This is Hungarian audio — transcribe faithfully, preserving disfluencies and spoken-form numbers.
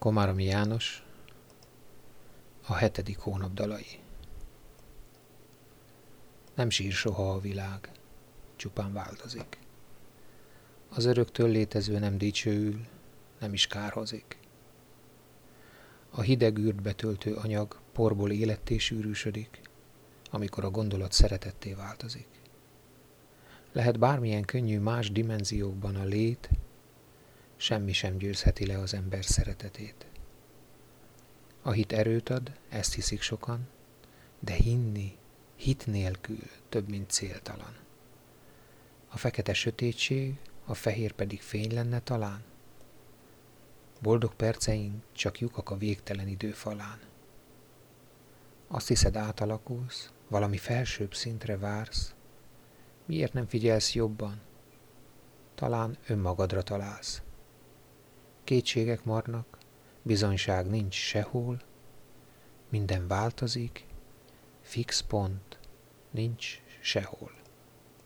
Komáromi János, a hetedik hónap dalai. Nem sír soha a világ, csupán változik. Az öröktől létező nem dicsőül, nem is kárhozik. A hideg űrt betöltő anyag porból életté sűrűsödik, amikor a gondolat szeretetté változik. Lehet bármilyen könnyű más dimenziókban a lét, semmi sem győzheti le az ember szeretetét. A hit erőt ad, ezt hiszik sokan, de hinni, hit nélkül több, mint céltalan. A fekete sötétség, a fehér pedig fény lenne talán? Boldog perceink csak lyukak a végtelen idő falán. Azt hiszed, átalakulsz, valami felsőbb szintre vársz, miért nem figyelsz jobban? Talán önmagadra találsz. Kétségek marnak, bizonyság nincs sehol, minden változik, fix pont nincs sehol.